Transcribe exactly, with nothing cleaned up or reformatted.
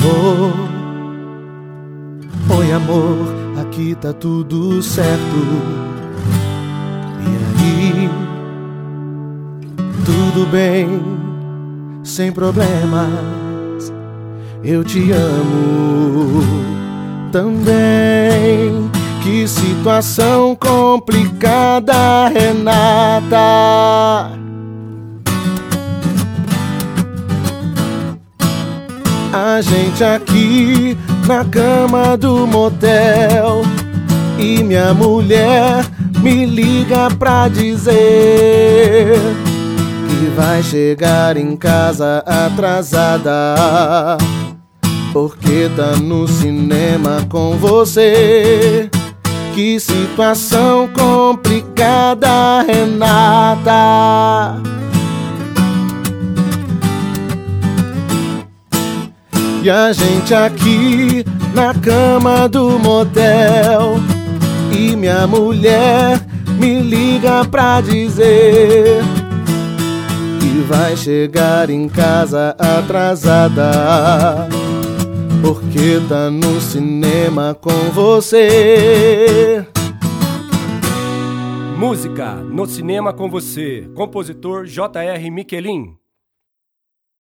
amor, oi amor, aqui tá tudo certo. E aí, tudo bem, sem problemas, eu te amo também. Que situação complicada, Renata. A gente aqui na cama do motel e minha mulher me liga pra dizer que vai chegar em casa atrasada porque tá no cinema com você. Que situação complicada, Renata. E a gente aqui na cama do motel e minha mulher me liga pra dizer que vai chegar em casa atrasada porque tá no cinema com você. Música No Cinema com Você, compositor J R Miquelin.